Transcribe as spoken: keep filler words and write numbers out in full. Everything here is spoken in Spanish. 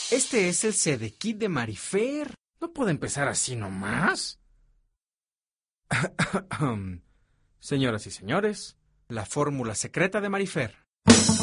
Este es el Sedekit de Marifer. ¿No puede empezar así nomás? Señoras y señores, la fórmula secreta de Marifer.